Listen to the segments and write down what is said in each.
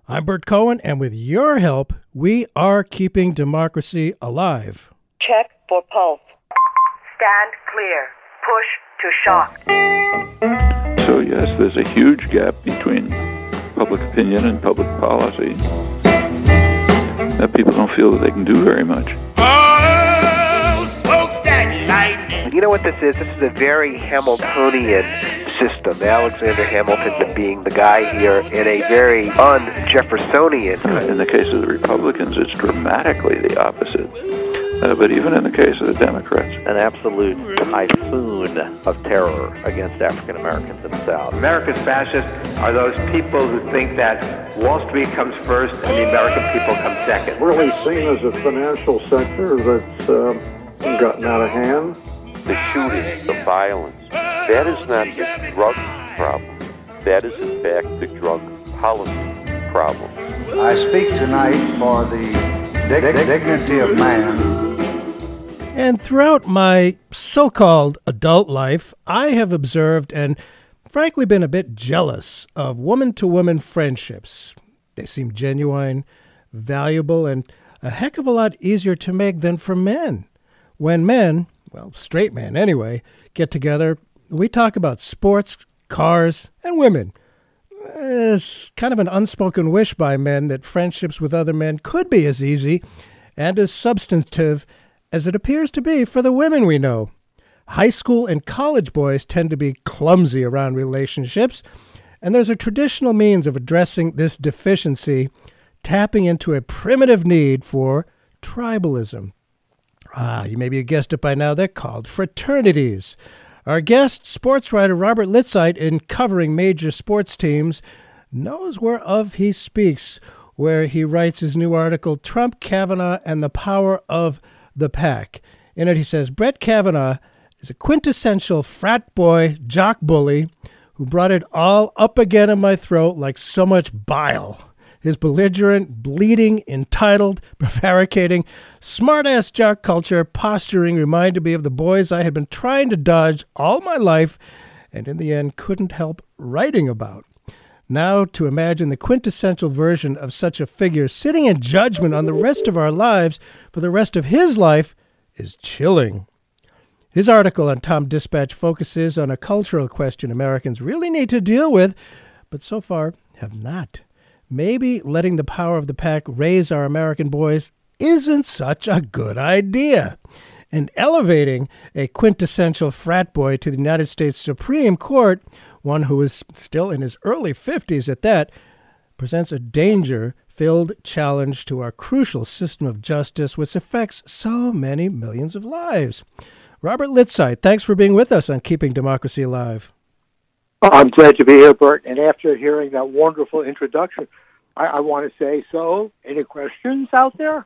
I'm Bert Cohen, and with your help, we are keeping democracy alive. Check for pulse. Stand clear. Push to shock. So yes, there's a huge gap between public opinion and public policy that people don't feel that they can do very much. Oh, smokestack lightning. You know what this is? This is a very Hamiltonian system. Alexander Hamilton being the guy here in a very un-Jeffersonian. In the case of the Republicans, it's dramatically the opposite. But even in the case of the Democrats. An absolute typhoon of terror against African Americans in the South. America's fascists are those people who think that Wall Street comes first and the American people come second. Really seen as a financial sector that's gotten out of hand. The shootings, the violence, that is not the drug problem. That is, in fact, the drug policy problem. I speak tonight for the dignity of man. And throughout my so-called adult life, I have observed and frankly been a bit jealous of woman-to-woman friendships. They seem genuine, valuable, and a heck of a lot easier to make than for men. When men, well, straight men anyway, get together, we talk about sports, cars, and women. It's kind of an unspoken wish by men that friendships with other men could be as easy and as substantive as it appears to be for the women we know. High school and college boys tend to be clumsy around relationships, and there's a traditional means of addressing this deficiency, tapping into a primitive need for tribalism. You maybe guessed it by now, they're called fraternities. Our guest, sports writer Robert Litzite, in covering major sports teams, knows whereof he speaks, where he writes his new article, Trump, Kavanaugh, and the Power of the Pack. In it, he says, Brett Kavanaugh is a quintessential frat boy jock bully who brought it all up again in my throat like so much bile. His belligerent, bleeding, entitled, prevaricating, smart-ass jock culture posturing reminded me of the boys I had been trying to dodge all my life and in the end couldn't help writing about. Now to imagine the quintessential version of such a figure sitting in judgment on the rest of our lives for the rest of his life is chilling. His article on Tom Dispatch focuses on a cultural question Americans really need to deal with, but so far have not. Maybe letting the power of the pack raise our American boys isn't such a good idea. And elevating a quintessential frat boy to the United States Supreme Court, one who is still in his early 50s at that, presents a danger-filled challenge to our crucial system of justice, which affects so many millions of lives. Robert Litzite, thanks for being with us on Keeping Democracy Alive. I'm glad to be here, Bert. And after hearing that wonderful introduction, I want to say, so, any questions out there?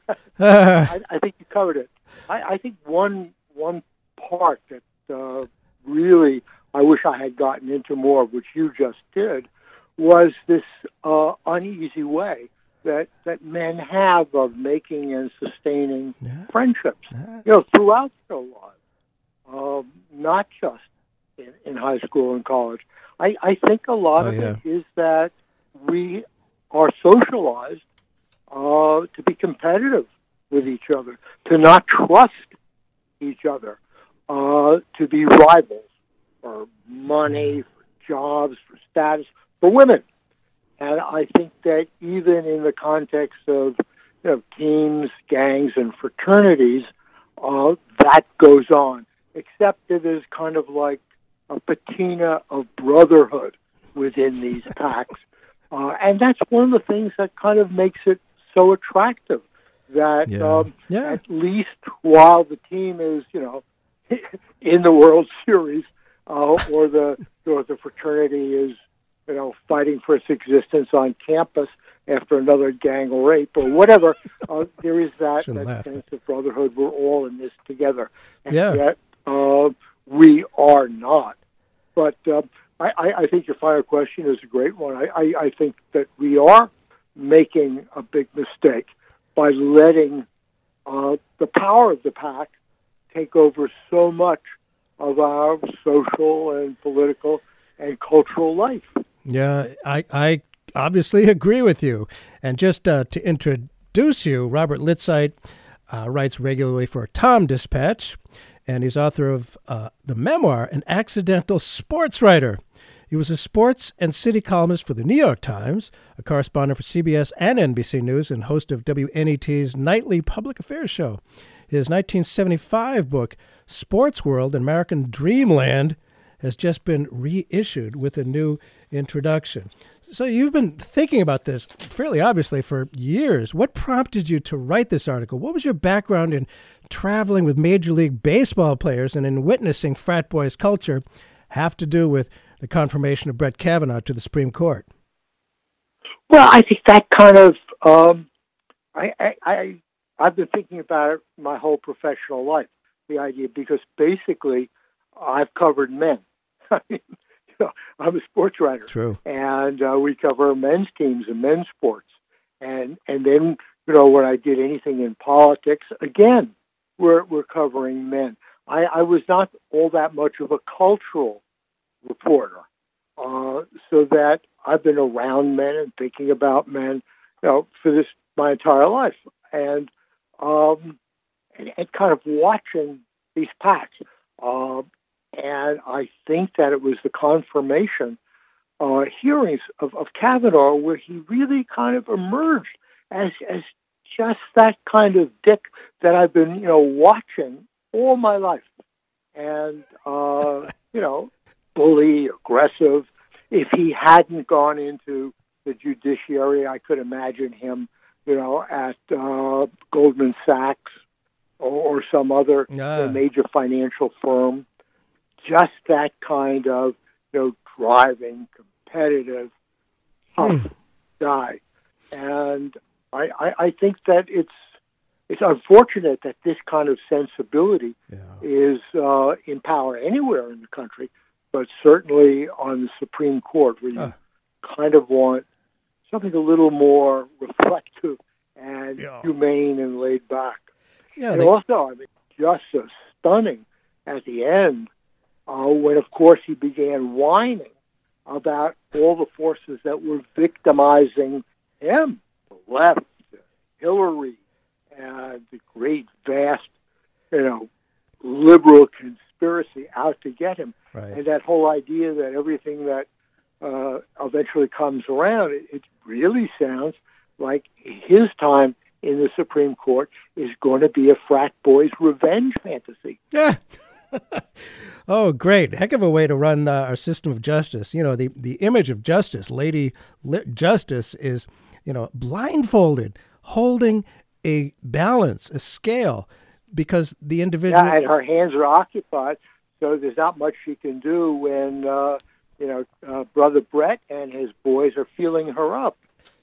I think you covered it. I think one part that really I wish I had gotten into more, which you just did, was this uneasy way that men have of making and sustaining friendships, throughout their lives, not just in high school and college. I think a lot of it is that we are socialized to be competitive with each other, to not trust each other, to be rivals for money, for jobs, for status, for women. And I think that even in the context of teams, gangs, and fraternities, that goes on, except it is kind of like a patina of brotherhood within these packs. And that's one of the things that kind of makes it so attractive, that at least while the team is, in the World Series, or the fraternity is, fighting for its existence on campus after another gang rape or whatever, there is that sense of brotherhood. We're all in this together. And yet, we are not. But I think your final question is a great one. I think that we are making a big mistake by letting the power of the pack take over so much of our social and political and cultural life. Yeah, I obviously agree with you. And just to introduce you, Robert Litzite writes regularly for Tom Dispatch, and he's author of the memoir, An Accidental Sports Writer. He was a sports and city columnist for the New York Times, a correspondent for CBS and NBC News, and host of WNET's nightly public affairs show. His 1975 book, Sports World, American Dreamland, has just been reissued with a new introduction. So you've been thinking about this fairly obviously for years. What prompted you to write this article? What was your background in traveling with Major League Baseball players and in witnessing frat boys culture have to do with the confirmation of Brett Kavanaugh to the Supreme Court? Well, I think that kind of I've been thinking about it my whole professional life. The idea, because basically I've covered men. I mean, I'm a sports writer. True. And we cover men's teams and men's sports. And then, when I did anything in politics, again, we're covering men. I was not all that much of a cultural reporter. So that I've been around men and thinking about men, for this my entire life. And kind of watching these packs. And I think that it was the confirmation hearings of Kavanaugh where he really kind of emerged as just that kind of dick that I've been, watching all my life. And, bully, aggressive. If he hadn't gone into the judiciary, I could imagine him, at Goldman Sachs or some other major financial firm. Just that kind of, driving, competitive, tough guy. And I think that it's unfortunate that this kind of sensibility is in power anywhere in the country, but certainly on the Supreme Court, where you kind of want something a little more reflective and humane and laid back. And also, just so stunning at the end, when, of course, he began whining about all the forces that were victimizing him, the left, Hillary, and the great, vast, liberal conspiracy out to get him. Right. And that whole idea that everything that eventually comes around, it really sounds like his time in the Supreme Court is going to be a frat boy's revenge fantasy. Yeah. Oh, great. Heck of a way to run our system of justice. The image of justice, Lady Justice, is, blindfolded, holding a balance, a scale, because the individual... Yeah, and her hands are occupied, so there's not much she can do when, Brother Brett and his boys are feeling her up.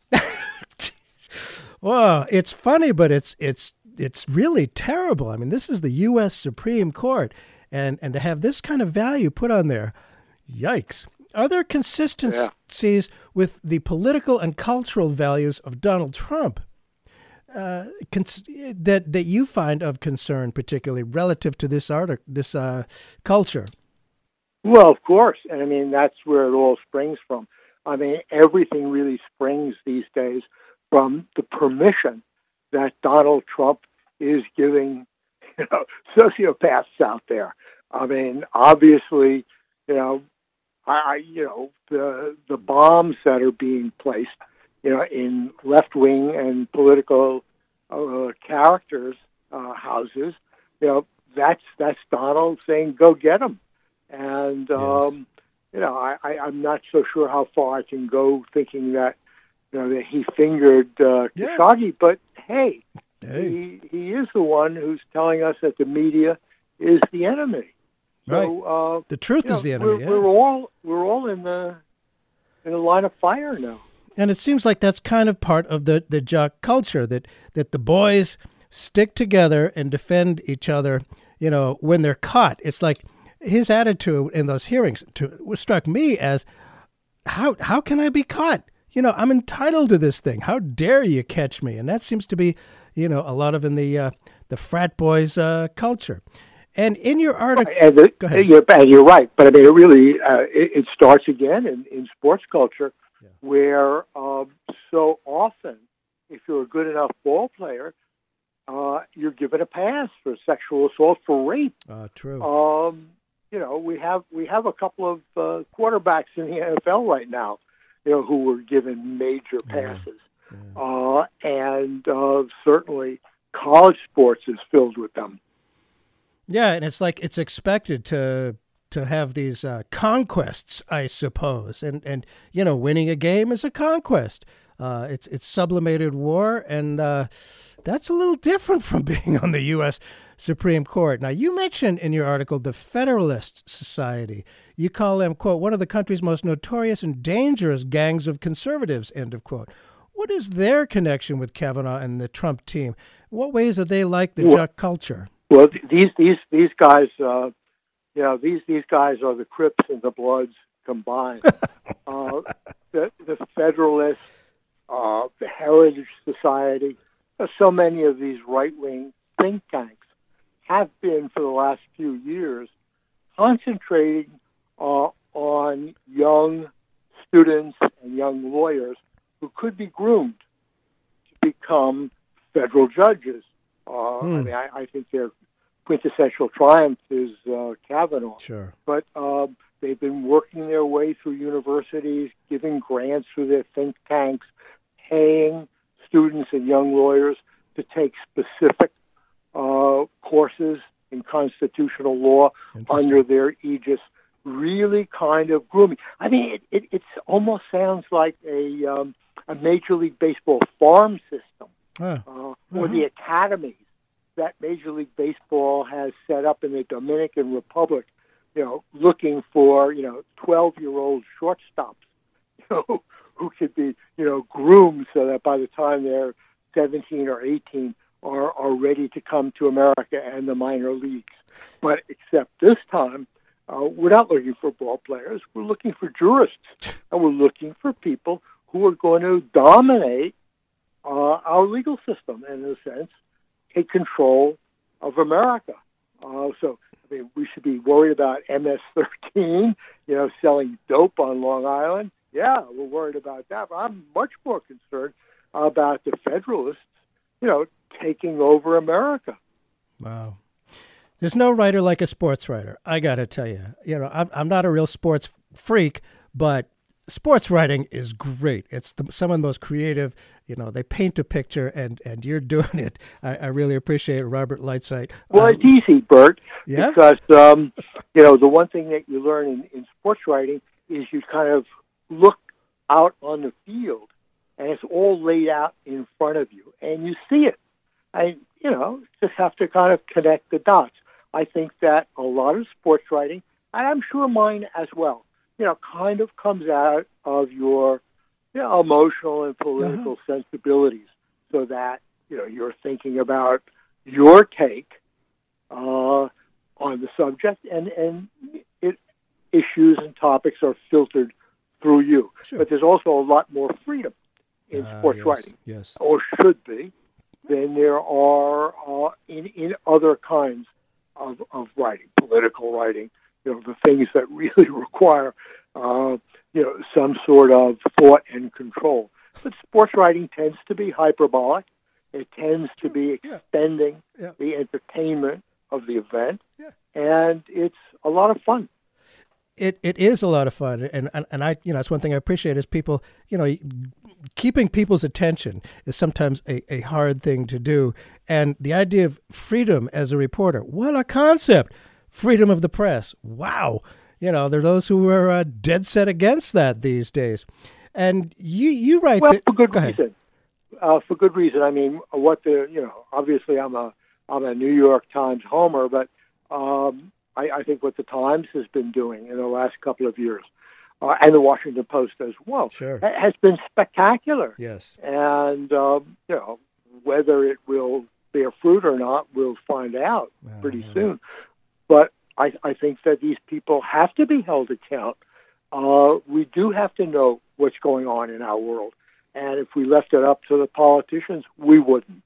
Well, it's funny, but it's really terrible. I mean, this is the U.S. Supreme Court, and to have this kind of value put on there, yikes. Are there consistencies with the political and cultural values of Donald Trump that you find of concern, particularly relative to this culture? Well, of course. And I mean, that's where it all springs from. I mean, everything really springs these days from the permission that Donald Trump is giving, sociopaths out there. I mean, obviously, the bombs that are being placed, in left-wing and political characters' houses, that's Donald saying, "Go get them." And I'm not so sure how far I can go thinking that that he fingered Khashoggi, but hey, he is the one who's telling us that the media is the enemy. Right. So the truth is the enemy. We're all in the line of fire now. And it seems like that's kind of part of the jock culture, that the boys stick together and defend each other, when they're caught. It's like his attitude in those hearings struck me as, how can I be caught? I'm entitled to this thing. How dare you catch me? And that seems to be, a lot of in the frat boys culture. And in your article, go ahead. You're right. But I mean, it really it starts again in sports culture where so often, if you're a good enough ball player, you're given a pass for sexual assault, for rape. True. We have a couple of quarterbacks in the NFL right now, who were given major passes. And certainly college sports is filled with them. Yeah, and it's like it's expected to have these conquests, I suppose. And winning a game is a conquest. It's sublimated war, and that's a little different from being on the U.S. Supreme Court. Now, you mentioned in your article the Federalist Society. You call them, quote, one of the country's most notorious and dangerous gangs of conservatives, end of quote. What is their connection with Kavanaugh and the Trump team? What ways are they like the Juck culture? Well, these guys, these guys are the Crips and the Bloods combined. The Federalists, the Heritage Society, so many of these right-wing think tanks have been for the last few years concentrating on young students and young lawyers who could be groomed to become federal judges. I think their quintessential triumph is Kavanaugh. Sure. But they've been working their way through universities, giving grants through their think tanks, paying students and young lawyers to take specific courses in constitutional law under their aegis, really kind of grooming. I mean, it almost sounds like a Major League Baseball farm system or the academies that Major League Baseball has set up in the Dominican Republic, looking for, 12-year-old shortstops, who could be, groomed so that by the time they're 17 or 18 are ready to come to America and the minor leagues. But except this time, we're not looking for ball players. We're looking for jurists, and we're looking for people who are going to dominate our legal system, and in a sense, take control of America. We should be worried about MS-13, selling dope on Long Island. Yeah, we're worried about that. But I'm much more concerned about the Federalists, taking over America. Wow. There's no writer like a sports writer, I got to tell you. I'm not a real sports freak, but sports writing is great. It's some of the most creative. They paint a picture, and you're doing it. I really appreciate it, Robert Lightsite. Well, it's easy, Bert. Yeah? Because, the one thing that you learn in sports writing is you kind of look out on the field, and it's all laid out in front of you, and you see it. Just have to kind of connect the dots. I think that a lot of sports writing, and I'm sure mine as well, kind of comes out of your emotional and political sensibilities, so that you're thinking about your take on the subject, and issues and topics are filtered through you. Sure. But there's also a lot more freedom in sports writing, or should be, than there are in other kinds of writing, political writing. The things that really require some sort of thought and control. But sports writing tends to be hyperbolic. It tends to be extending the entertainment of the event, and it's a lot of fun. It is a lot of fun, and I that's one thing I appreciate is people, keeping people's attention is sometimes a hard thing to do, and the idea of freedom as a reporter, what a concept! Freedom of the press, wow! There are those who are dead set against that these days, and you write for good reason. For good reason. I mean, obviously I'm a New York Times homer, but I think what the Times has been doing in the last couple of years, and the Washington Post as well, has been spectacular. Yes. And, whether it will bear fruit or not, we'll find out pretty soon. But I think that these people have to be held account. We do have to know what's going on in our world. And if we left it up to the politicians, we wouldn't.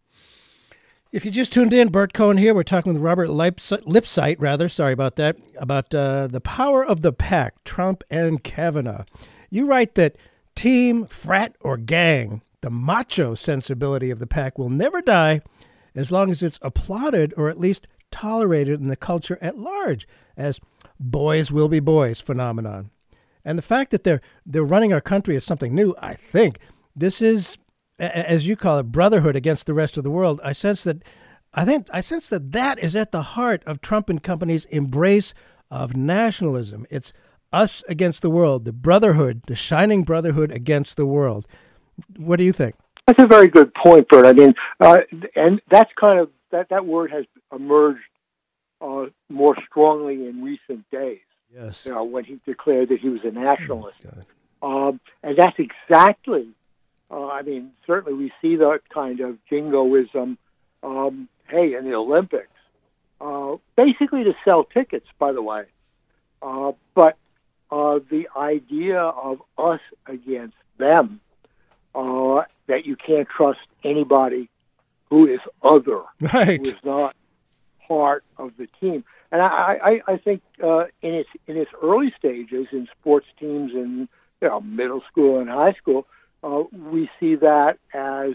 If you just tuned in, Bert Cohen here. We're talking with Robert Lipsyte, sorry about that, about the power of the pack, Trump and Kavanaugh. You write that team, frat, or gang, the macho sensibility of the pack will never die as long as it's applauded or at least tolerated in the culture at large as boys will be boys phenomenon. And the fact that they're running our country is something new. I think this is, as you call it, brotherhood against the rest of the world. I sense that that is at the heart of Trump and company's embrace of nationalism. It's us against the world, the brotherhood, the shining brotherhood against the world. What do you think? That's a very good point, Bert. I mean, and that's kind of that word has emerged more strongly in recent days. Yes. When he declared that he was a nationalist. And that's exactly, I mean, certainly we see that kind of jingoism, in the Olympics, basically to sell tickets, by the way. But the idea of us against them, that you can't trust anybody who is other, right, who is not part of the team. And I think in its early stages in sports teams in middle school and high school, we see that as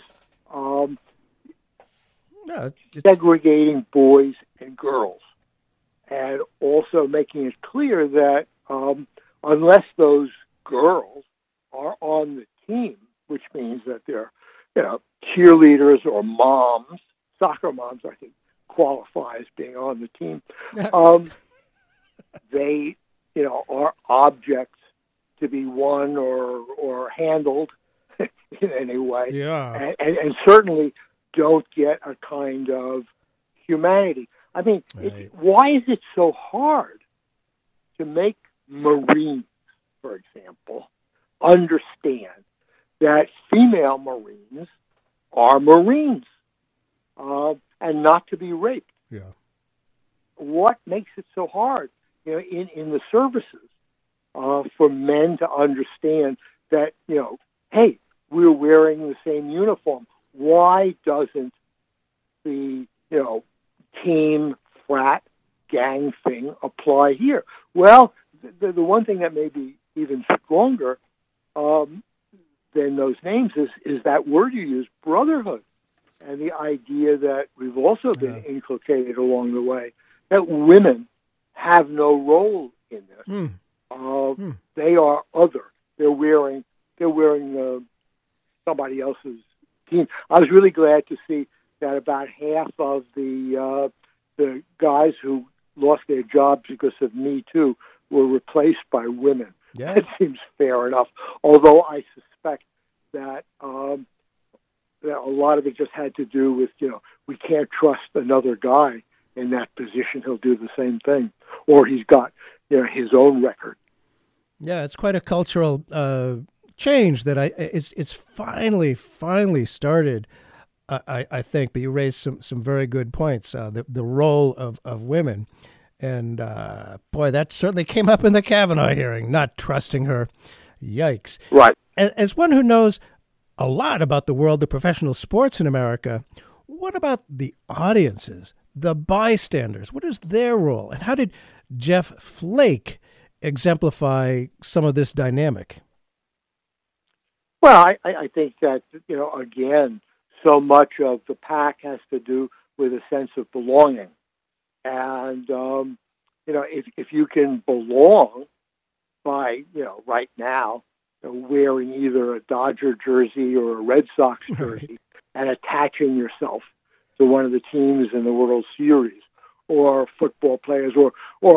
segregating boys and girls, and also making it clear that unless those girls are on the team, which means that they're cheerleaders or moms, soccer moms, I think, qualify as being on the team. They, are objects to be won or handled in any way. Yeah. And certainly don't get a kind of humanity. I mean, right. Why is it so hard to make Marines, for example, understand that female Marines are Marines and not to be raped? Yeah. What makes it so hard, in the services for men to understand that, hey, we're wearing the same uniform. Why doesn't the, team, frat, gang thing apply here? Well, the one thing that may be even stronger than those names is that word you use, brotherhood, and the idea that we've also been inculcated along the way that women have no role in this. They are other. They're wearing somebody else's team. I was really glad to see that about half of the guys who lost their jobs because of Me Too were replaced by women. Yeah. That seems fair enough. Although I suspect that that a lot of it just had to do with, we can't trust another guy in that position. He'll do the same thing, or he's got, his own record. Yeah, it's quite a cultural change that it's finally started. I think, but you raised some very good points. The role of women, and boy, that certainly came up in the Kavanaugh hearing. Not trusting her, yikes! Right. As one who knows a lot about the world of professional sports in America, what about the audiences, the bystanders? What is their role, and how did Jeff Flake exemplify some of this dynamic? Well, I think that, again, so much of the pack has to do with a sense of belonging. And, if you can belong by, right now, wearing either a Dodger jersey or a Red Sox jersey and attaching yourself to one of the teams in the World Series, or football players, or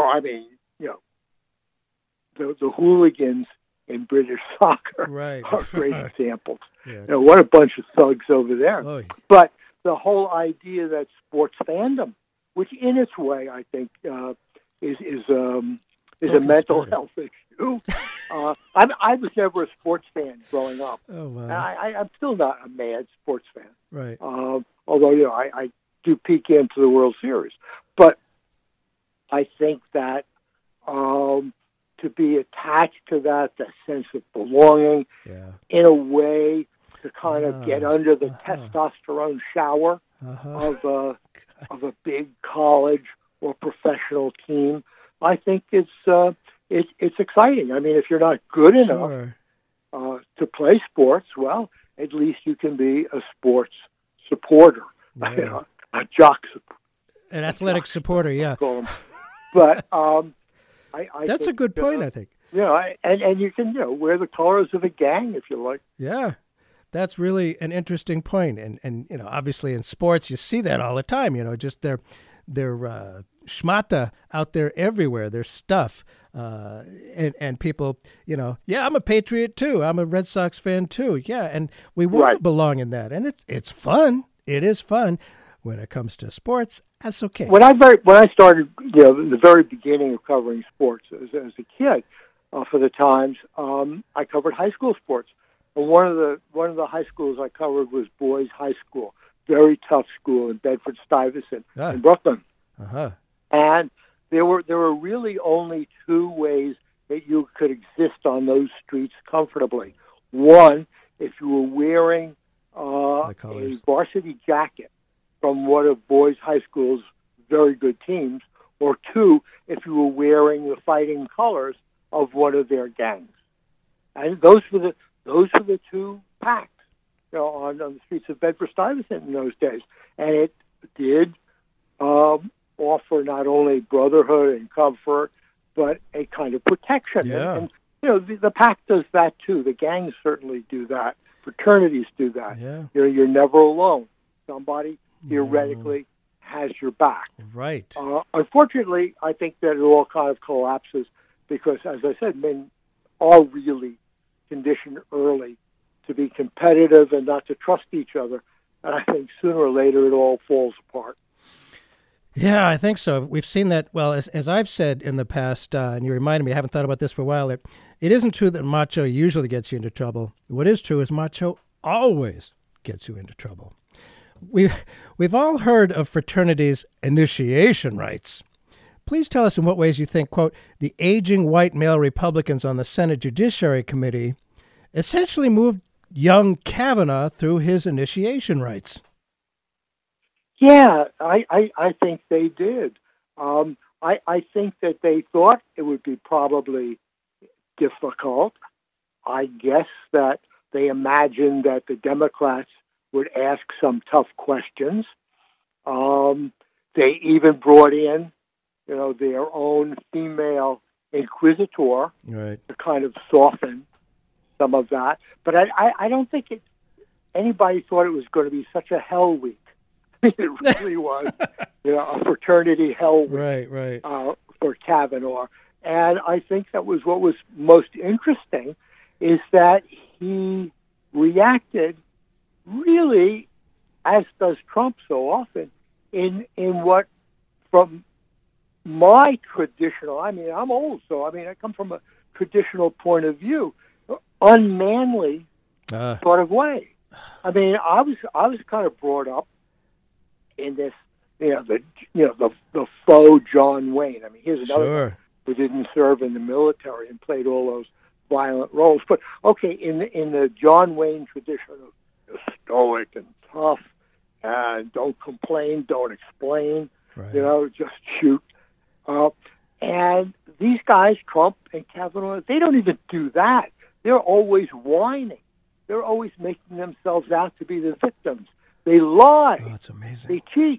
the hooligans in British soccer are great examples. Yeah. What a bunch of thugs over there. Oh, yeah. But the whole idea that sports fandom, which in its way I think is a mental health issue. I was never a sports fan growing up. Oh, wow. I'm still not a mad sports fan. Right. Although I do peek into the World Series, but I think that to be attached to that sense of belonging, in a way to kind of get under the testosterone shower of a big college or professional team, I think it's exciting. I mean, if you're not good enough to play sports, well, at least you can be a sports supporter, Yeah. A jock supporter. An athletic supporter, yeah. But That's think, a good point, I think. And you can wear the colors of a gang if you like. Yeah, that's really an interesting point. And obviously in sports you see that all the time. Just their schmata out there everywhere. Their stuff, and people. Yeah, I'm a Patriot too. I'm a Red Sox fan too. Yeah, and we want to belong in that, and it's fun. It is fun. When it comes to sports, that's okay. When I started, the very beginning of covering sports as a kid for the Times, I covered high school sports. And one of the high schools I covered was Boys High School, very tough school in Bedford-Stuyvesant in Brooklyn. Uh-huh. And there were really only two ways that you could exist on those streets comfortably. One, if you were wearing a varsity jacket from one of Boys High School's very good teams, or two, if you were wearing the fighting colors of one of their gangs. And those were the two packs, on the streets of Bedford-Stuyvesant in those days. And it did offer not only brotherhood and comfort, but a kind of protection. Yeah. And the pack does that too. The gangs certainly do that. Fraternities do that. Yeah. You're never alone. Somebody theoretically has your back. Right. Unfortunately, I think that it all kind of collapses because, as I said, men are really conditioned early to be competitive and not to trust each other. And I think sooner or later it all falls apart. Yeah, I think so. We've seen that. Well, as I've said in the past, and you reminded me, I haven't thought about this for a while, it isn't true that macho usually gets you into trouble. What is true is macho always gets you into trouble. We've all heard of fraternities' initiation rites. Please tell us in what ways you think, quote, the aging white male Republicans on the Senate Judiciary Committee essentially moved young Kavanaugh through his initiation rites. Yeah, I think they did. I think that they thought it would be probably difficult. I guess that they imagined that the Democrats would ask some tough questions. They even brought in, their own female inquisitor to kind of soften some of that. But I don't think anybody thought it was going to be such a hell week. It really was, a fraternity hell week for Kavanaugh. And I think that was what was most interesting is that he reacted really, as does Trump so often, in what, from my traditional, I'm old, so I come from a traditional point of view, unmanly sort of way. I was kind of brought up in this, the faux John Wayne. Here's another guy who didn't serve in the military and played all those violent roles. But okay, in the John Wayne tradition of stoic and tough, and don't complain, don't explain, just shoot. And these guys, Trump and Kavanaugh, they don't even do that. They're always whining. They're always making themselves out to be the victims. They lie. Oh, that's amazing. They cheat.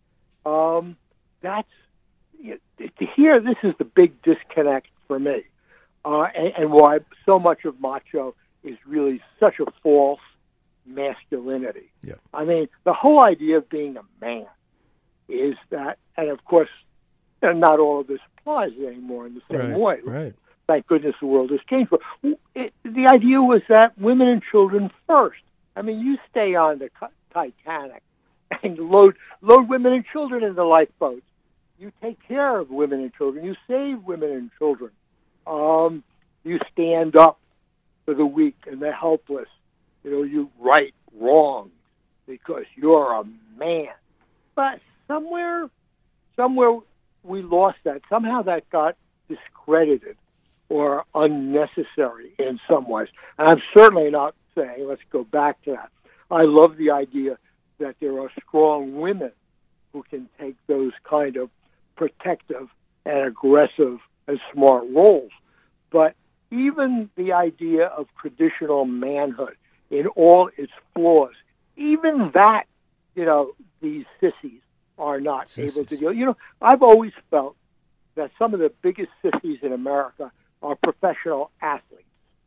Here, this is the big disconnect for me, and why so much of macho is really such a false masculinity. Yeah. The whole idea of being a man is that, and of course, not all of this applies anymore in the same way. Right. Thank goodness the world has changed. But the idea was that women and children first. You stay on the Titanic and load women and children in the lifeboats. You take care of women and children. You save women and children. You stand up for the weak and the helpless. You right wrongs because you're a man. But somewhere we lost that. Somehow that got discredited or unnecessary in some ways. And I'm certainly not saying, let's go back to that. I love the idea that there are strong women who can take those kind of protective and aggressive and smart roles. But even the idea of traditional manhood in all its flaws, even that, these sissies are not able to do. I've always felt that some of the biggest sissies in America are professional athletes.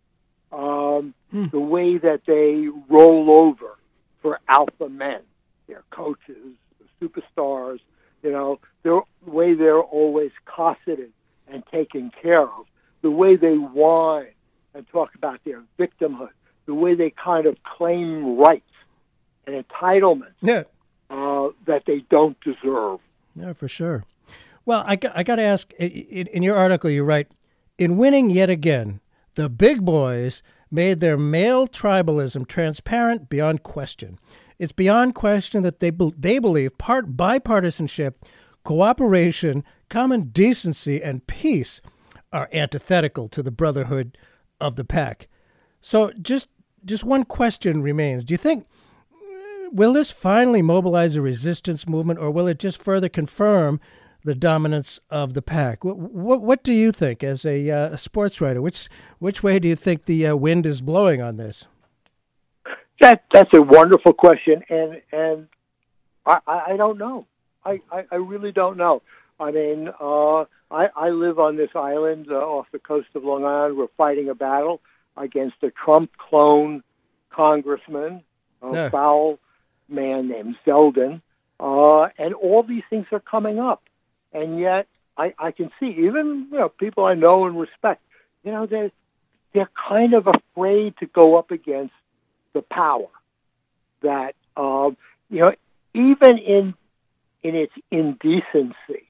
The way that they roll over for alpha men, their coaches, the superstars, the way they're always cosseted and taken care of, the way they whine and talk about their victimhood, the way they kind of claim rights and entitlements that they don't deserve. Yeah, for sure. Well, I got to ask, in your article you write, in winning yet again, the big boys made their male tribalism transparent beyond question. It's beyond question that they believe bipartisanship, cooperation, common decency, and peace are antithetical to the brotherhood of the pack. So just one question remains. Do you think, will this finally mobilize a resistance movement, or will it just further confirm the dominance of the pack? What do you think as a sports writer? Which way do you think the wind is blowing on this? That's a wonderful question, and I don't know. I really don't know. I mean, I live on this island off the coast of Long Island. We're fighting a battle against a Trump clone congressman, a foul man named Zeldin, and all these things are coming up. And yet, I can see even people I know and respect. They're kind of afraid to go up against the power that even in its indecency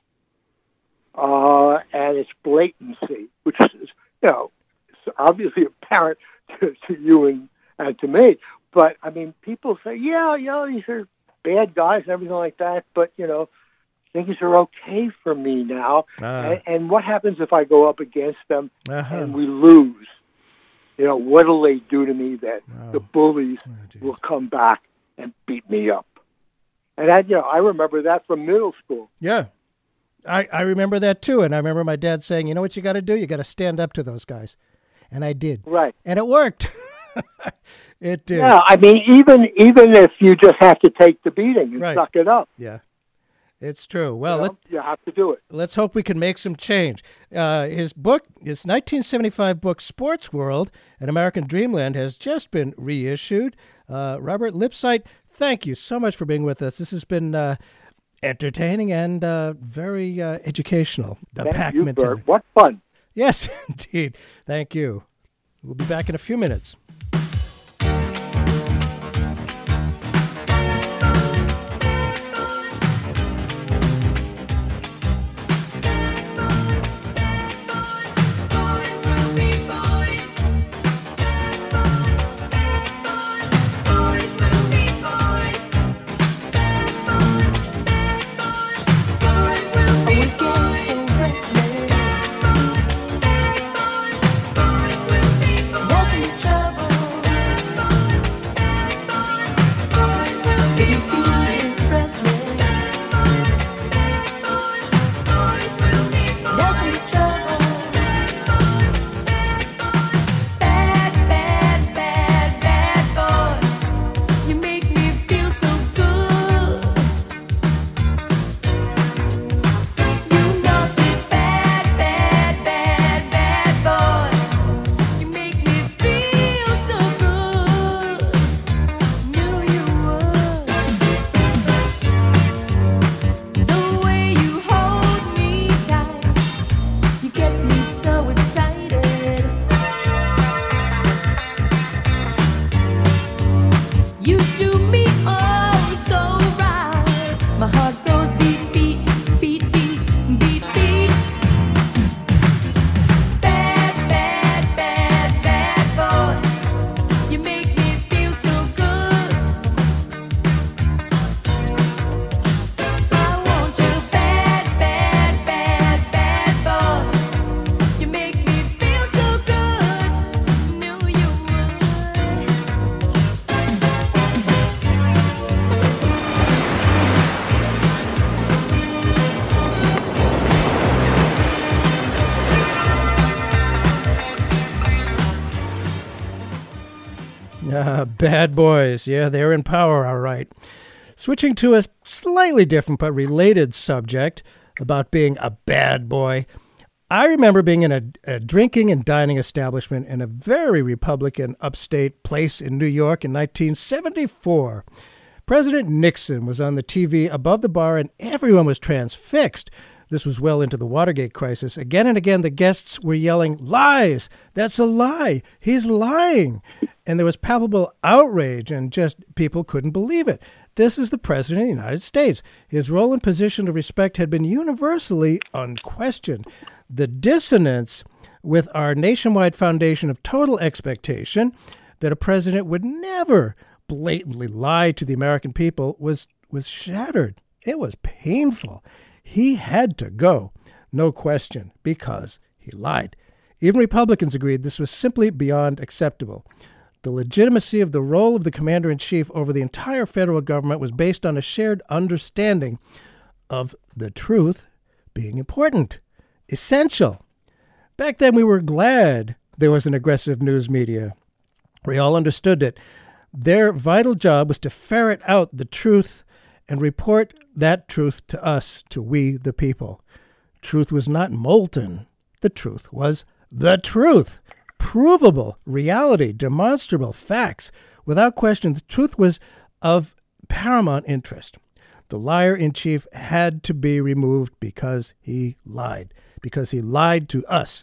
and its blatancy, which is obviously apparent to you and to me. But I mean, people say, these are bad guys and everything like that. But things are okay for me now. And what happens if I go up against them and we lose? What'll they do to me that the bullies will come back and beat me up? And I remember that from middle school. Yeah, I remember that too. And I remember my dad saying, you know what you got to do? You got to stand up to those guys. And I did. Right. And it worked. It did. Yeah, I mean, even if you just have to take the beating and suck it up. Yeah. It's true. Well, you have to do it. Let's hope we can make some change. His 1975 book, Sports World, An American Dreamland, has just been reissued. Robert Lipsyte, thank you so much for being with us. This has been entertaining and very educational. Thank you, Bert. What fun. Yes, indeed. Thank you. We'll be back in a few minutes. Bad boys. Yeah, they're in power, all right. Switching to a slightly different but related subject about being a bad boy. I remember being in a drinking and dining establishment in a very Republican upstate place in New York in 1974. President Nixon was on the TV above the bar and everyone was transfixed. This was well into the Watergate crisis. Again and again, the guests were yelling, "Lies! That's a lie! He's lying!" And there was palpable outrage and just people couldn't believe it. This is the President of the United States. His role and position of respect had been universally unquestioned. The dissonance with our nationwide foundation of total expectation that a president would never blatantly lie to the American people was shattered. It was painful. He had to go, no question, because he lied. Even Republicans agreed this was simply beyond acceptable. The legitimacy of the role of the commander-in-chief over the entire federal government was based on a shared understanding of the truth being important, essential. Back then, we were glad there was an aggressive news media. We all understood that their vital job was to ferret out the truth and report that truth to us, to we the people. Truth was not molten. The truth was the truth. Provable reality, demonstrable facts. Without question, the truth was of paramount interest. The liar-in-chief had to be removed because he lied to us.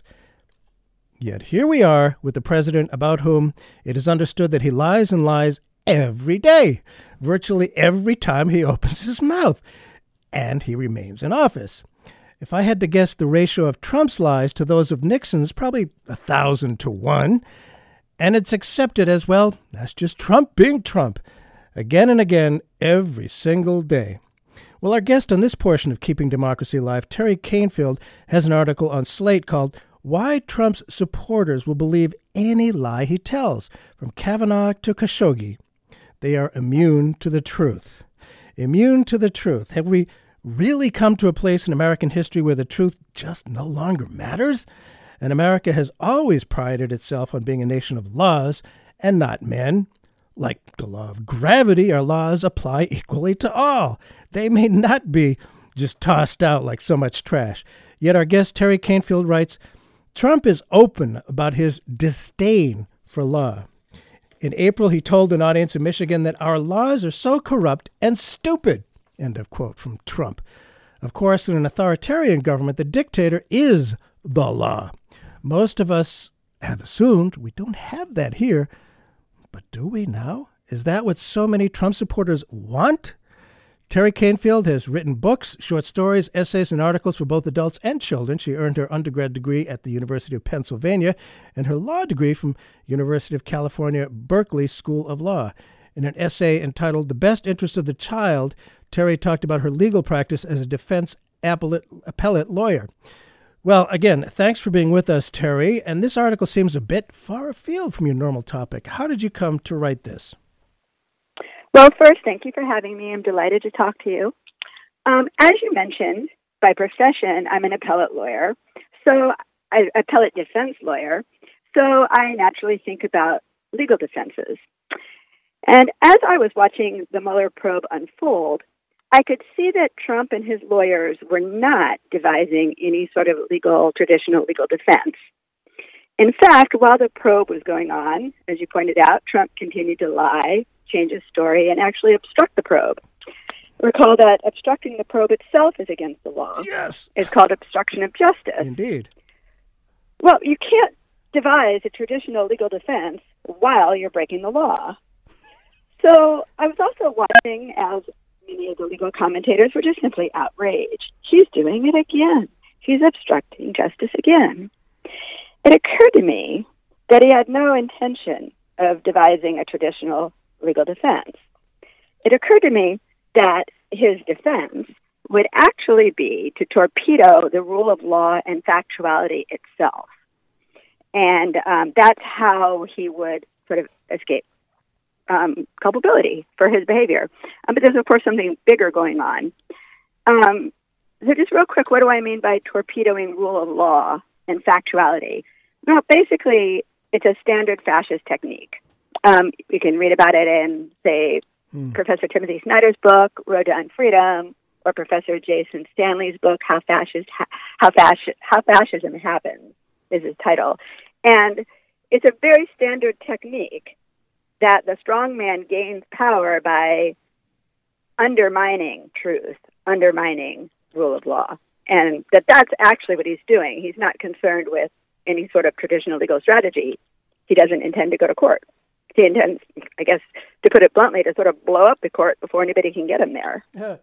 Yet here we are with the president about whom it is understood that he lies and lies every day, virtually every time he opens his mouth, and he remains in office. If I had to guess the ratio of Trump's lies to those of Nixon's, probably 1,000 to 1, and it's accepted as, well, that's just Trump being Trump, again and again, every single day. Well, our guest on this portion of Keeping Democracy Alive, Terry Canfield, has an article on Slate called Why Trump's Supporters Will Believe Any Lie He Tells, from Kavanaugh to Khashoggi. They are immune to the truth. Immune to the truth. Have we really come to a place in American history where the truth just no longer matters? And America has always prided itself on being a nation of laws and not men. Like the law of gravity, our laws apply equally to all. They may not be just tossed out like so much trash. Yet our guest Terry Canfield writes, Trump is open about his disdain for law. In April, he told an audience in Michigan that our laws are so corrupt and stupid. End of quote from Trump. Of course, in an authoritarian government, the dictator is the law. Most of us have assumed we don't have that here. But do we now? Is that what so many Trump supporters want? Terry Canfield has written books, short stories, essays, and articles for both adults and children. She earned her undergrad degree at the University of Pennsylvania and her law degree from University of California, Berkeley School of Law. In an essay entitled The Best Interest of the Child, Terry talked about her legal practice as a defense appellate lawyer. Well, again, thanks for being with us, Terry. And this article seems a bit far afield from your normal topic. How did you come to write this? Well, first, thank you for having me. I'm delighted to talk to you. As you mentioned, by profession, I'm an appellate lawyer, appellate defense lawyer. So I naturally think about legal defenses. And as I was watching the Mueller probe unfold, I could see that Trump and his lawyers were not devising any sort of traditional legal defense. In fact, while the probe was going on, as you pointed out, Trump continued to lie, change his story, and actually obstruct the probe. Recall that obstructing the probe itself is against the law. Yes. It's called obstruction of justice. Indeed. Well, you can't devise a traditional legal defense while you're breaking the law. So I was also watching as many of the legal commentators were just simply outraged. She's doing it again. She's obstructing justice again. It occurred to me that he had no intention of devising a traditional legal defense. It occurred to me that his defense would actually be to torpedo the rule of law and factuality itself. And that's how he would sort of escape culpability for his behavior. But there's, of course, something bigger going on. So just real quick, what do I mean by torpedoing rule of law and factuality? Well, basically, it's a standard fascist technique. You can read about it in, say, Professor Timothy Snyder's book, Road to Unfreedom, or Professor Jason Stanley's book, How Fascism Happens, is his title. And it's a very standard technique that the strong man gains power by undermining truth, undermining rule of law. And that's actually what he's doing. He's not concerned with any sort of traditional legal strategy. He doesn't intend to go to court. He intends, I guess, to put it bluntly, to sort of blow up the court before anybody can get him there. Yeah.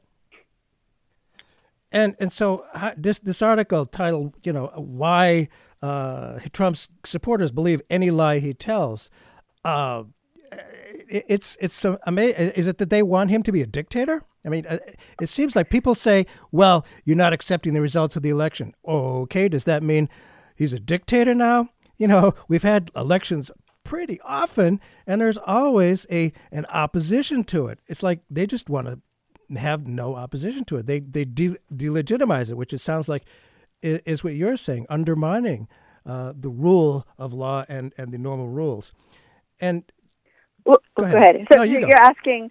And so this article titled, why Trump's supporters believe any lie he tells. It's so amazing. Is it that they want him to be a dictator? I mean, it seems like people say, well, you're not accepting the results of the election. Okay, does that mean he's a dictator now? We've had elections pretty often, and there's always an opposition to it. It's like they just want to have no opposition to it. They delegitimize it, which it sounds like is what you're saying, undermining the rule of law and the normal rules. And well, go ahead. So no, you're asking,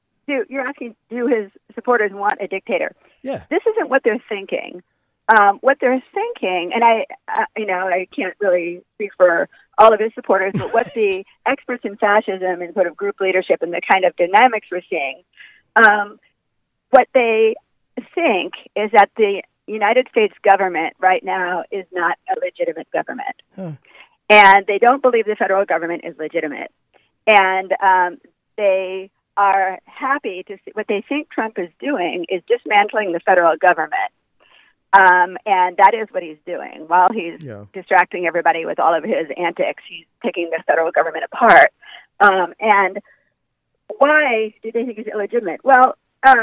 do his supporters want a dictator? Yeah. This isn't what they're thinking. What they're thinking, and I can't really speak for all of his supporters, but what the experts in fascism and sort of group leadership and the kind of dynamics we're seeing, what they think is that the United States government right now is not a legitimate government. And they don't believe the federal government is legitimate. And they are happy to see what they think Trump is doing is dismantling the federal government. And that is what he's doing. While he's distracting everybody with all of his antics, he's taking the federal government apart. And why do they think it's illegitimate? Well,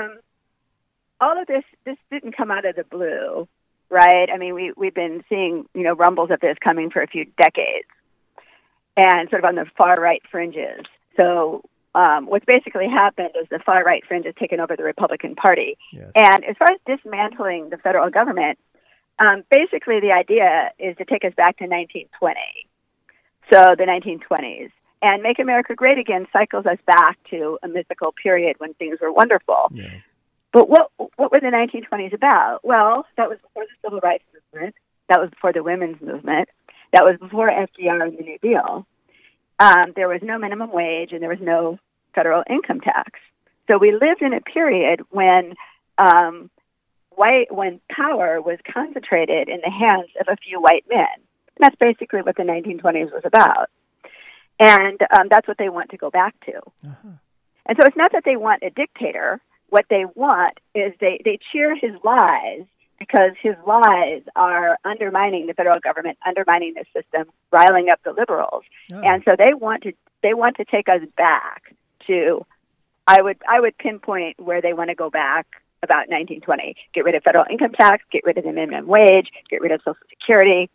all of this didn't come out of the blue, right? I mean, we've been seeing, rumbles of this coming for a few decades, and sort of on the far right fringes. So what's basically happened is the far right fringe has taken over the Republican Party. Yes. And as far as dismantling the federal government, basically the idea is to take us back to 1920. So the 1920s. And Make America Great Again cycles us back to a mythical period when things were wonderful. Yeah. But what were the 1920s about? Well, that was before the Civil Rights Movement. That was before the Women's Movement. That was before FDR and the New Deal. There was no minimum wage and there was no federal income tax. So we lived in a period when when power was concentrated in the hands of a few white men. And that's basically what the 1920s was about. And that's what they want to go back to. Uh-huh. And so it's not that they want a dictator. What they want is they cheer his lies because his lies are undermining the federal government, undermining the system, riling up the liberals. Oh. And so they want to take us back to, I would pinpoint where they want to go back about 1920. Get rid of federal income tax, get rid of the minimum wage, get rid of Social Security.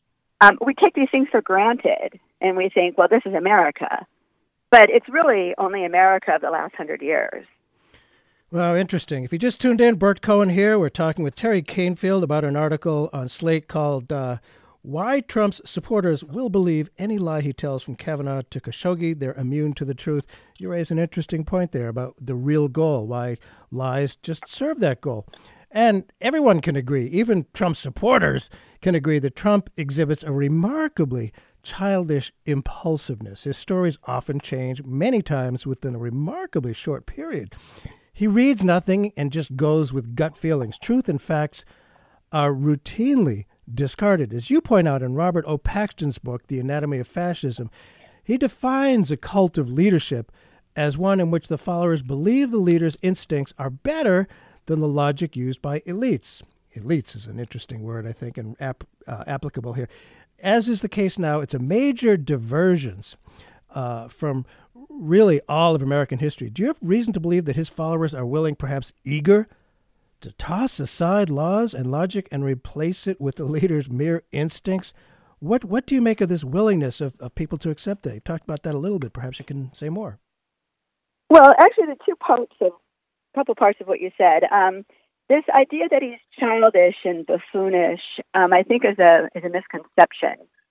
We take these things for granted, and we think, well, this is America. But it's really only America of the last 100 years. Well, interesting. If you just tuned in, Bert Cohen here. We're talking with Terry Canfield about an article on Slate called Why Trump's Supporters Will Believe Any Lie He Tells from Kavanaugh to Khashoggi. They're immune to the truth. You raise an interesting point there about the real goal, why lies just serve that goal. And everyone can agree, even Trump's supporters can agree that Trump exhibits a remarkably childish impulsiveness. His stories often change many times within a remarkably short period. He reads nothing and just goes with gut feelings. Truth and facts are routinely discarded. As you point out in Robert O. Paxton's book, The Anatomy of Fascism, he defines a cult of leadership as one in which the followers believe the leader's instincts are better than the logic used by elites. Elites is an interesting word, I think, and applicable here. As is the case now, it's a major divergence from really all of American history. Do you have reason to believe that his followers are willing, perhaps eager, to toss aside laws and logic and replace it with the leader's mere instincts? What do you make of this willingness of people to accept that? You've talked about that a little bit. Perhaps you can say more. Well, actually, a couple parts of what you said. This idea that he's childish and buffoonish, I think, is a misconception.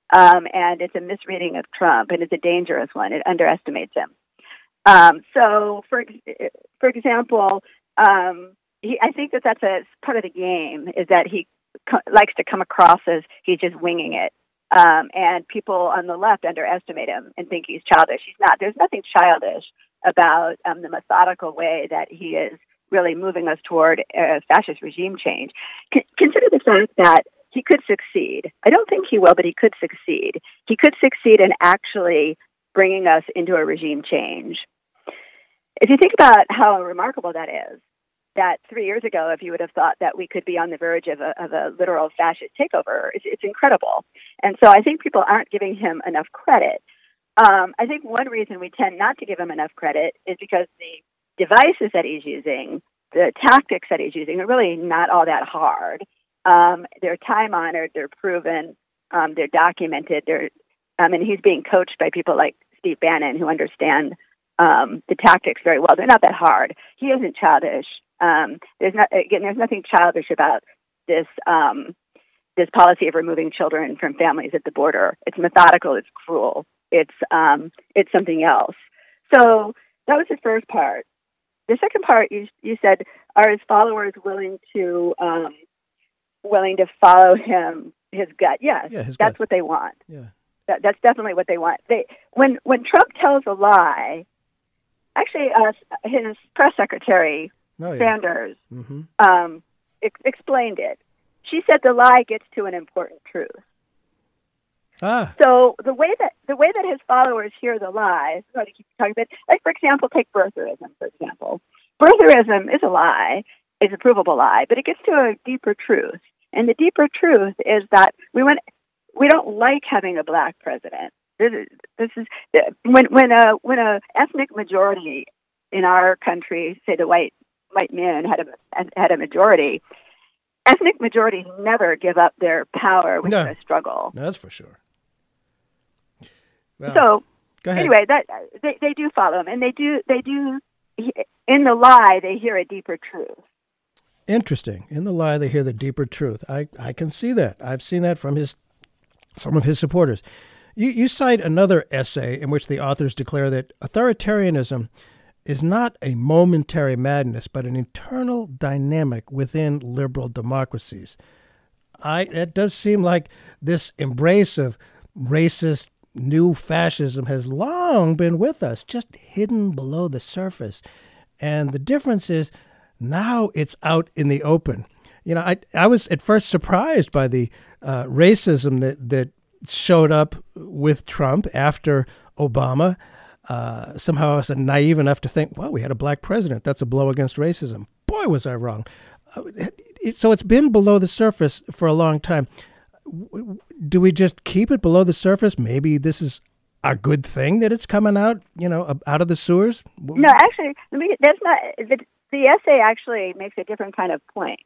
and it's a misreading of Trump, and it's a dangerous one. It underestimates him. So, for example, I think that's a part of the game, is that he likes to come across as he's just winging it. And people on the left underestimate him and think he's childish. He's not. There's nothing childish about the methodical way that he is really moving us toward a fascist regime change. Consider the fact that he could succeed. I don't think he will, but he could succeed. He could succeed in actually bringing us into a regime change. If you think about how remarkable that is, that 3 years ago, if you would have thought that we could be on the verge of a literal fascist takeover, it's incredible. And so I think people aren't giving him enough credit. I think one reason we tend not to give him enough credit is because the devices that he's using, the tactics that he's using, are really not all that hard. They're time-honored, they're proven, they're documented, and he's being coached by people like Steve Bannon, who understand the tactics very well. They're not that hard. He isn't childish. There's nothing childish about this policy of removing children from families at the border. It's methodical. It's cruel. It's something else. So that was the first part. The second part, you said, are his followers willing to follow his gut? Yes, that's gut. What they want. Yeah, that's definitely what they want. When Trump tells a lie, actually, his press secretary Sanders explained it. She said the lie gets to an important truth. So the way that his followers hear the lie, sorry to keep talking about, like, for example, take birtherism, for example. Birtherism is a lie, is a provable lie, but it gets to a deeper truth. And the deeper truth is that we don't like having a black president. This is when a ethnic majority in our country, say the white men had a majority. Ethnic majorities never give up their power with a struggle. No, that's for sure. Well, so go ahead. Anyway, that they do follow him, and they do in the lie they hear a deeper truth. Interesting. In the lie they hear the deeper truth. I can see that. I've seen that from some of his supporters. You cite another essay in which the authors declare that authoritarianism is not a momentary madness, but an internal dynamic within liberal democracies. It does seem like this embrace of racist new fascism has long been with us, just hidden below the surface. And the difference is now it's out in the open. You know, I was at first surprised by the racism that showed up with Trump after Obama. Somehow I was naive enough to think, well, we had a black president. That's a blow against racism. Boy, was I wrong. So it's been below the surface for a long time. Do we just keep it below the surface? Maybe this is a good thing that it's coming out, out of the sewers? No, actually, that's not. The essay actually makes a different kind of point.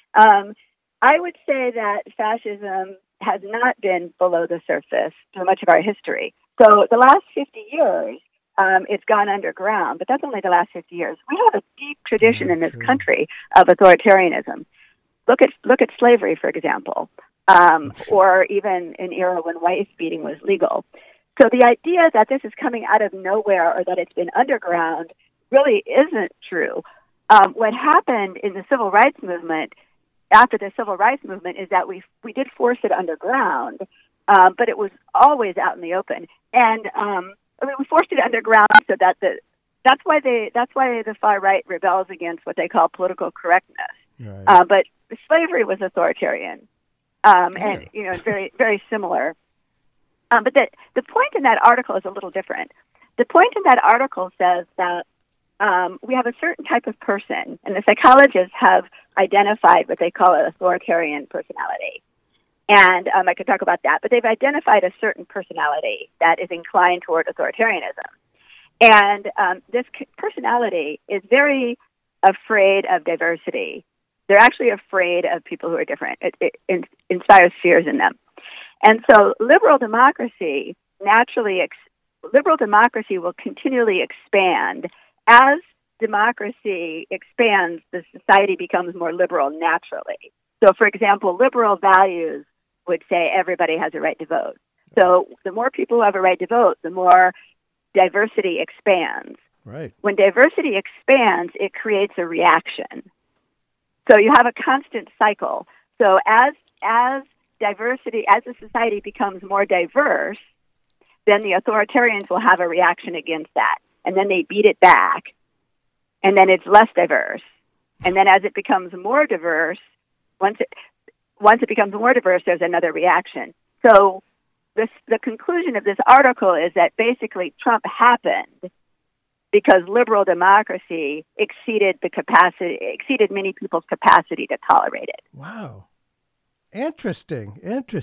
I would say that fascism has not been below the surface through much of our history. So the last 50 years, it's gone underground, but that's only the last 50 years. We have a deep tradition in this country of authoritarianism. Look at slavery, for example, or even an era when wife beating was legal. So the idea that this is coming out of nowhere or that it's been underground really isn't true. What happened in the civil rights movement, after the civil rights movement, is that we did force it underground, but it was always out in the open. And we forced it underground so that that's why the far right rebels against what they call political correctness. Right. But slavery was authoritarian, and very very similar. But the point in that article is a little different. The point in that article says that we have a certain type of person, and the psychologists have identified what they call an authoritarian personality. And I could talk about that, but they've identified a certain personality that is inclined toward authoritarianism. And this personality is very afraid of diversity. They're actually afraid of people who are different. It inspires fears in them. And so liberal democracy will continually expand. As democracy expands, the society becomes more liberal naturally. So, for example, liberal values would say everybody has a right to vote. So the more people who have a right to vote, the more diversity expands. Right. When diversity expands, it creates a reaction. So you have a constant cycle. So as diversity, as a society becomes more diverse, then the authoritarians will have a reaction against that. And then they beat it back. And then it's less diverse. And then as it becomes more diverse, once it becomes more diverse, there's another reaction. So the conclusion of this article is that basically Trump happened because liberal democracy exceeded many people's capacity to tolerate it. Wow. Interesting.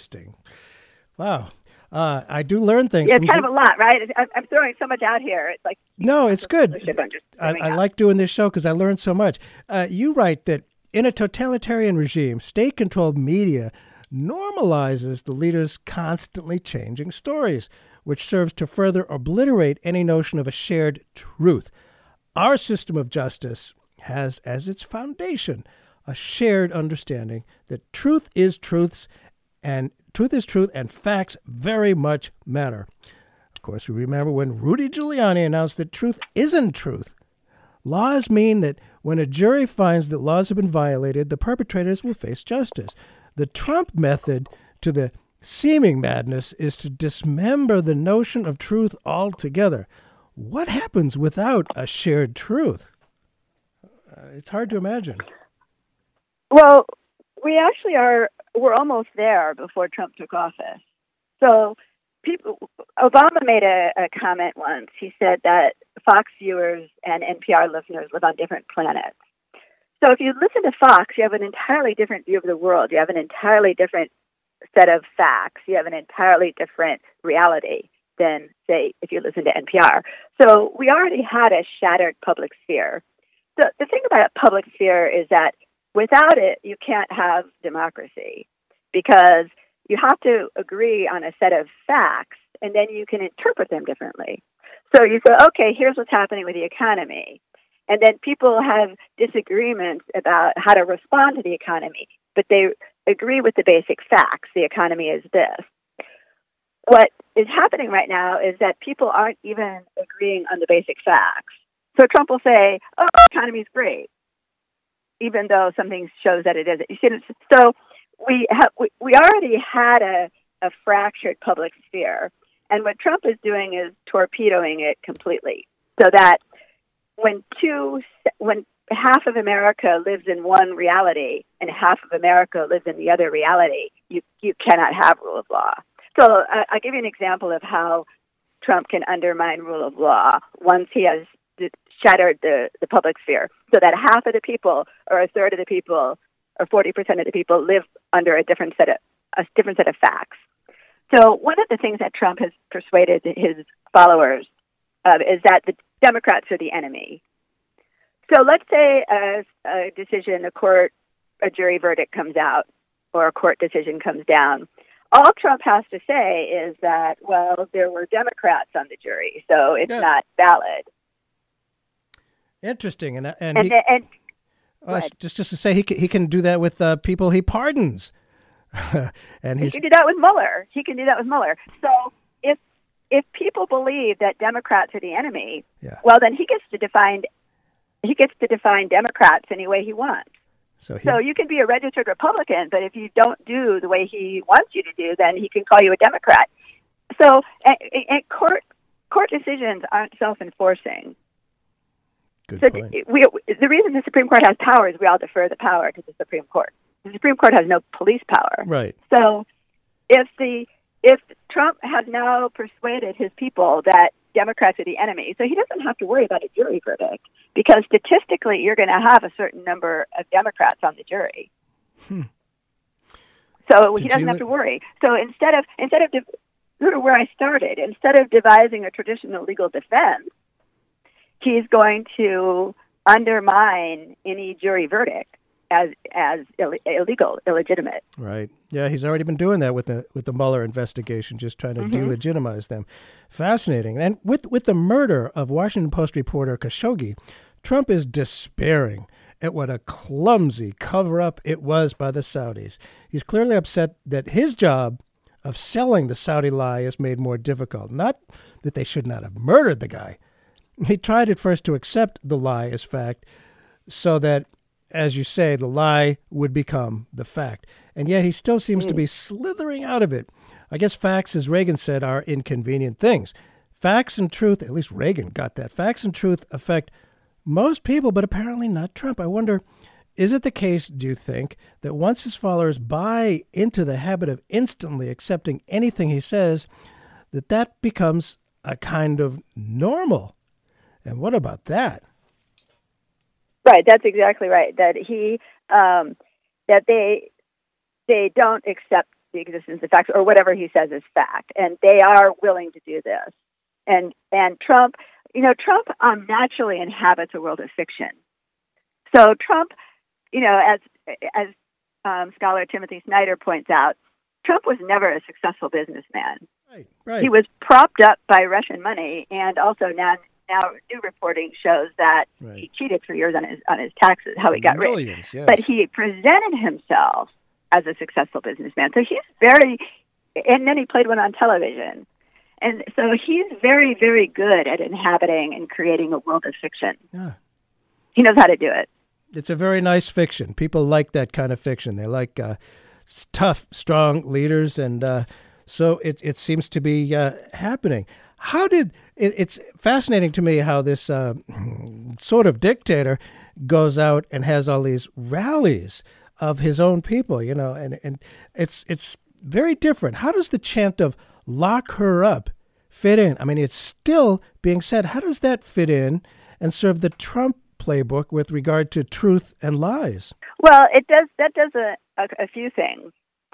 Wow. I do learn things. Yeah, it's kind of a lot, right? I'm throwing so much out here. It's like no, it's good. I like doing this show because I learn so much. You write that in a totalitarian regime, state-controlled media normalizes the leader's constantly changing stories, which serves to further obliterate any notion of a shared truth. Our system of justice has as its foundation a shared understanding that truth is truth and facts very much matter. Of course, we remember when Rudy Giuliani announced that truth isn't truth. Laws mean that when a jury finds that laws have been violated, the perpetrators will face justice. The Trump method to the seeming madness is to dismember the notion of truth altogether. What happens without a shared truth? It's hard to imagine. Well, we're almost there before Trump took office. So Obama made a comment once. He said that Fox viewers and NPR listeners live on different planets. So if you listen to Fox, you have an entirely different view of the world. You have an entirely different set of facts. You have an entirely different reality than, say, if you listen to NPR. So we already had a shattered public sphere. So the thing about a public sphere is that without it, you can't have democracy because you have to agree on a set of facts, and then you can interpret them differently. So you say, okay, here's what's happening with the economy. And then people have disagreements about how to respond to the economy, but they agree with the basic facts. The economy is this. What is happening right now is that people aren't even agreeing on the basic facts. So Trump will say, oh, the economy is great, even though something shows that it isn't. You see, so we already had a fractured public sphere, and what Trump is doing is torpedoing it completely, so that when half of America lives in one reality and half of America lives in the other reality, you cannot have rule of law. So I'll give you an example of how Trump can undermine rule of law once he has shattered the public sphere, so that half of the people or a third of the people or 40% of the people live under a different set of facts. So one of the things that Trump has persuaded his followers of is that the Democrats are the enemy. So let's say a decision, a jury verdict comes out or a court decision comes down. All Trump has to say is that, well, there were Democrats on the jury, so it's not valid. Interesting, just to say he can do that with people he pardons, and he can do that with Mueller. So if people believe that Democrats are the enemy, well, then he gets to define Democrats any way he wants. So you can be a registered Republican, but if you don't do the way he wants you to do, then he can call you a Democrat. So and court decisions aren't self-enforcing. Good so point. The reason the Supreme Court has power is we all defer the power to the Supreme Court. The Supreme Court has no police power. Right. So if Trump has now persuaded his people that Democrats are the enemy, so he doesn't have to worry about a jury verdict because statistically you're going to have a certain number of Democrats on the jury. So he doesn't have to worry. So instead of sort of where I started, instead of devising a traditional legal defense, he's going to undermine any jury verdict as illegal, illegitimate. Right. Yeah, he's already been doing that with the Mueller investigation, just trying to delegitimize them. Fascinating. And with the murder of Washington Post reporter Khashoggi, Trump is despairing at what a clumsy cover-up it was by the Saudis. He's clearly upset that his job of selling the Saudi lie is made more difficult. Not that they should not have murdered the guy. He tried at first to accept the lie as fact so that, as you say, the lie would become the fact. And yet he still seems to be slithering out of it. I guess facts, as Reagan said, are inconvenient things. Facts and truth, at least Reagan got that, facts and truth affect most people, but apparently not Trump. I wonder, is it the case, do you think, that once his followers buy into the habit of instantly accepting anything he says, that becomes a kind of normal? And what about that? Right, that's exactly right. That that they don't accept the existence of facts or whatever he says is fact, and they are willing to do this. And Trump, Trump naturally inhabits a world of fiction. So Trump, as scholar Timothy Snyder points out, Trump was never a successful businessman. Right. He was propped up by Russian money, and also now new reporting shows that he cheated for years on his taxes, how he got rich. Yes. But he presented himself as a successful businessman. So and then he played one on television. And so he's very, very good at inhabiting and creating a world of fiction. Yeah. He knows how to do it. It's a very nice fiction. People like that kind of fiction. They like tough, strong leaders, and so it seems to be happening. It's fascinating to me how this sort of dictator goes out and has all these rallies of his own people, and it's very different. How does the chant of "lock her up" fit in? I mean, it's still being said. How does that fit in and serve the Trump playbook with regard to truth and lies? Well, it does. That does a few things.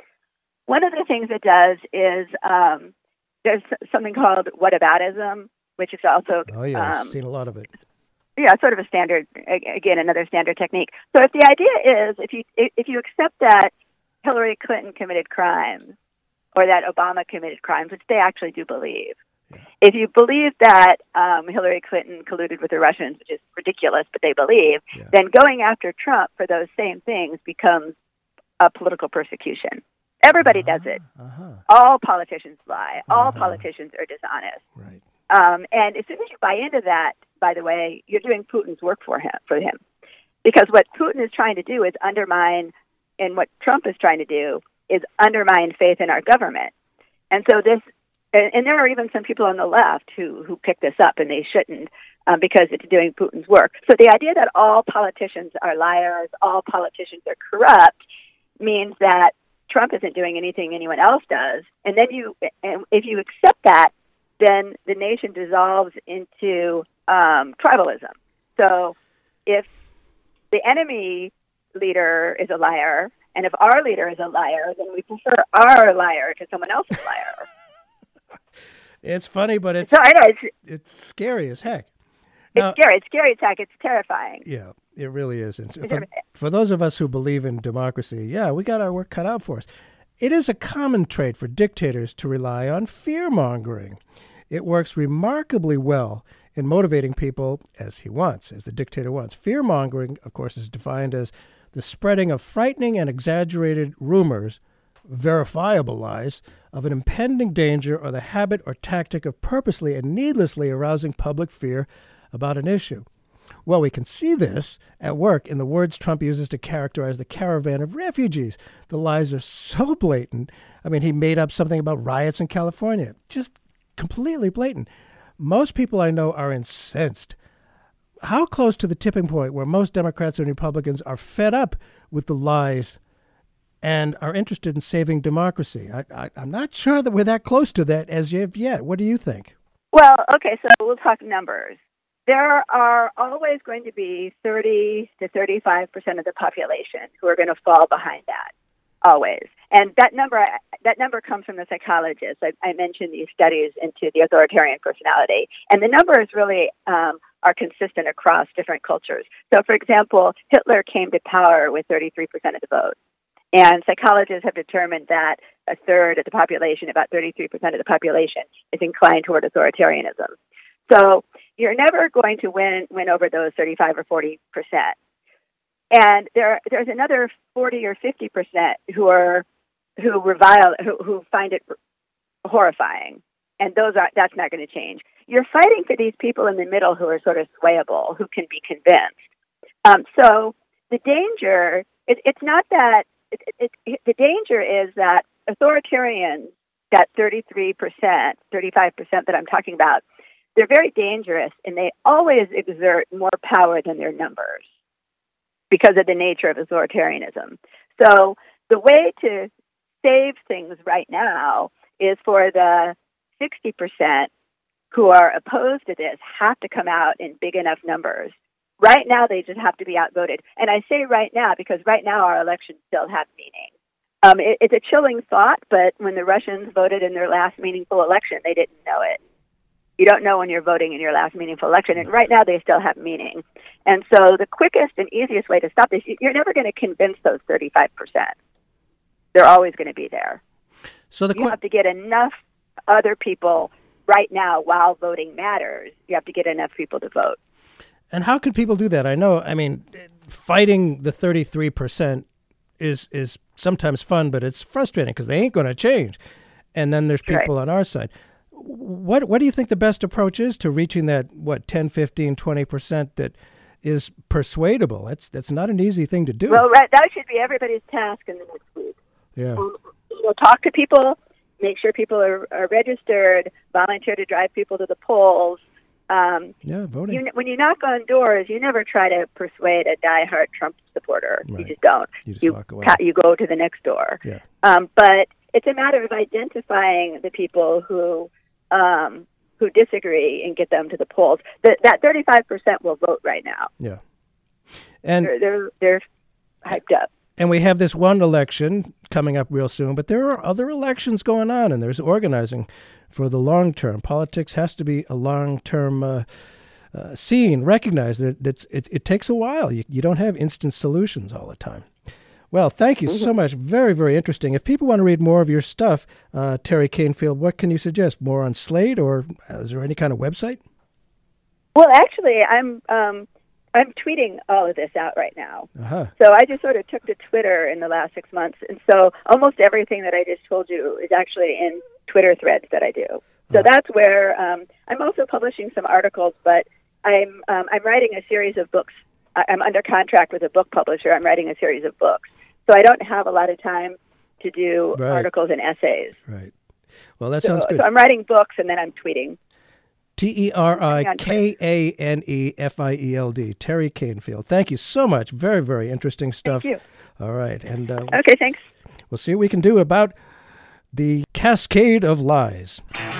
One of the things it does is there's something called whataboutism, which is also I've seen a lot of it. Yeah, sort of a standard, again, another standard technique. So if the idea is if you accept that Hillary Clinton committed crimes or that Obama committed crimes, which they actually do believe, if you believe that Hillary Clinton colluded with the Russians, which is ridiculous, but they believe, then going after Trump for those same things becomes a political persecution. Everybody does it. All politicians lie. All politicians are dishonest. Right. And as soon as you buy into that, by the way, you're doing Putin's work for him. Because what Putin is trying to do is undermine, and what Trump is trying to do is undermine faith in our government. And so and there are even some people on the left who pick this up, and they shouldn't, because it's doing Putin's work. So the idea that all politicians are liars, all politicians are corrupt, means that Trump isn't doing anything anyone else does. And then if you accept that, then the nation dissolves into tribalism. So if the enemy leader is a liar, and if our leader is a liar, then we prefer our liar to someone else's liar. It's funny, but it's scary as heck. It's scary. It's scary as heck. It's terrifying. Yeah, it really is. For those of us who believe in democracy, we got our work cut out for us. It is a common trait for dictators to rely on fear-mongering. It works remarkably well in motivating people as the dictator wants. Fear-mongering, of course, is defined as the spreading of frightening and exaggerated rumors, verifiable lies, of an impending danger or the habit or tactic of purposely and needlessly arousing public fear about an issue. Well, we can see this at work in the words Trump uses to characterize the caravan of refugees. The lies are so blatant. I mean, he made up something about riots in California. Just completely blatant. Most people I know are incensed. How close to the tipping point where most Democrats and Republicans are fed up with the lies and are interested in saving democracy? I'm not sure that we're that close to that as of yet. What do you think? Well, okay, so we'll talk numbers. There are always going to be 30 to 35% of the population who are going to fall behind that, always. And that number comes from the psychologists. I mentioned these studies into the authoritarian personality. And the numbers really are consistent across different cultures. So, for example, Hitler came to power with 33% of the vote. And psychologists have determined that a third of the population, about 33% of the population, is inclined toward authoritarianism. So you're never going to win over those 35 or 40%. And there's another 40 or 50% who are who revile, who find it horrifying, and that's not going to change. You're fighting for these people in the middle who are sort of swayable, who can be convinced. So the danger, it's not that. The danger is that authoritarians, that 33%, 35% that I'm talking about, they're very dangerous, and they always exert more power than their numbers because of the nature of authoritarianism. So the way to save things right now is for the 60% who are opposed to this have to come out in big enough numbers. Right now, they just have to be outvoted. And I say right now because right now our elections still have meaning. It's a chilling thought, but when the Russians voted in their last meaningful election, they didn't know it. You don't know when you're voting in your last meaningful election, and right now they still have meaning. And so the quickest and easiest way to stop this, you're never going to convince those 35%. They're always going to be there. So you have to get enough other people right now while voting matters. You have to get enough people to vote. And how can people do that? I know, fighting the 33% is sometimes fun, but it's frustrating because they ain't going to change. And then there's people on our side. What do you think the best approach is to reaching that, 10, 15, 20% that is persuadable? That's not an easy thing to do. Well, that should be everybody's task in the next week. Yeah. Talk to people, make sure people are registered, volunteer to drive people to the polls. Voting. When you knock on doors, you never try to persuade a diehard Trump supporter. Right. You just don't. You just walk away. You go to the next door. Yeah. But it's a matter of identifying the people who disagree and get them to the polls. That 35% will vote right now. Yeah. And they're hyped up. And we have this one election coming up real soon, but there are other elections going on, and there's organizing for the long term. Politics has to be a long-term scene. Recognize that it takes a while. You don't have instant solutions all the time. Well, thank you so much. Very, very interesting. If people want to read more of your stuff, Terry Canfield, what can you suggest? More on Slate, or is there any kind of website? Well, actually, I'm tweeting all of this out right now. Uh-huh. So I just sort of took to Twitter in the last 6 months, and so almost everything that I just told you is actually in Twitter threads that I do. So that's where I'm also publishing some articles, but I'm writing a series of books. I'm under contract with a book publisher. I'm writing a series of books. So I don't have a lot of time to do articles and essays. Right. Well, that sounds good. So I'm writing books, and then I'm tweeting. TerryKanefield. Terry Canfield. Thank you so much. Very, very interesting stuff. Thank you. All right. And okay, thanks. We'll see what we can do about the cascade of lies.